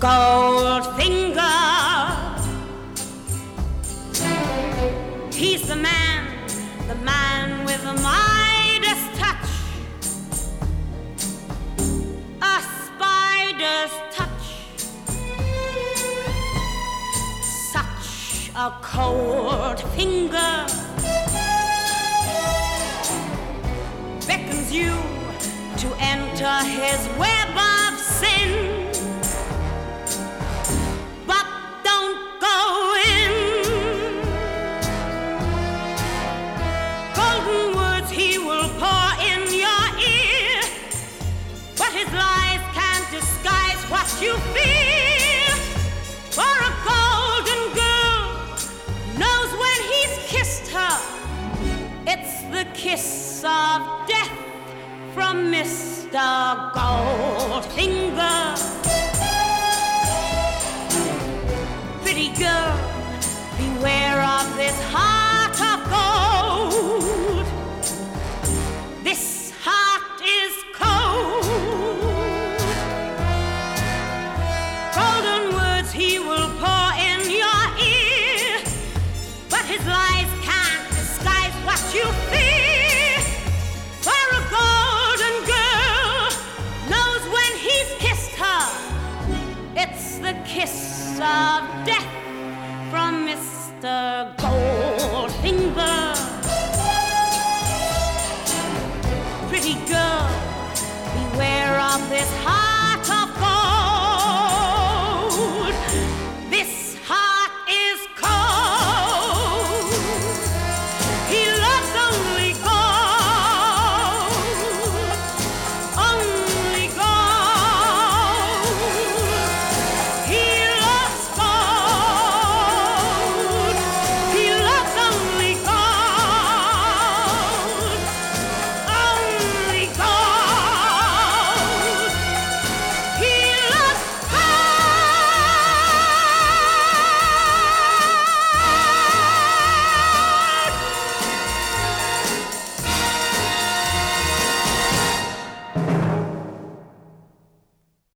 Goldfinger. He's the man with the Midas touch, a spider's touch, such a cold finger beckons you to enter his web of sin. You feel for a golden girl knows when he's kissed her, it's the kiss of death from Mr. Goldfinger. Pretty girl, beware of this heart of gold. This heart is cold. He will pour in your ear, but his lies can't disguise what you fear. For a golden girl knows when he's kissed her, it's the kiss of death from Mr. Goldfinger. Pretty girl, beware of this heart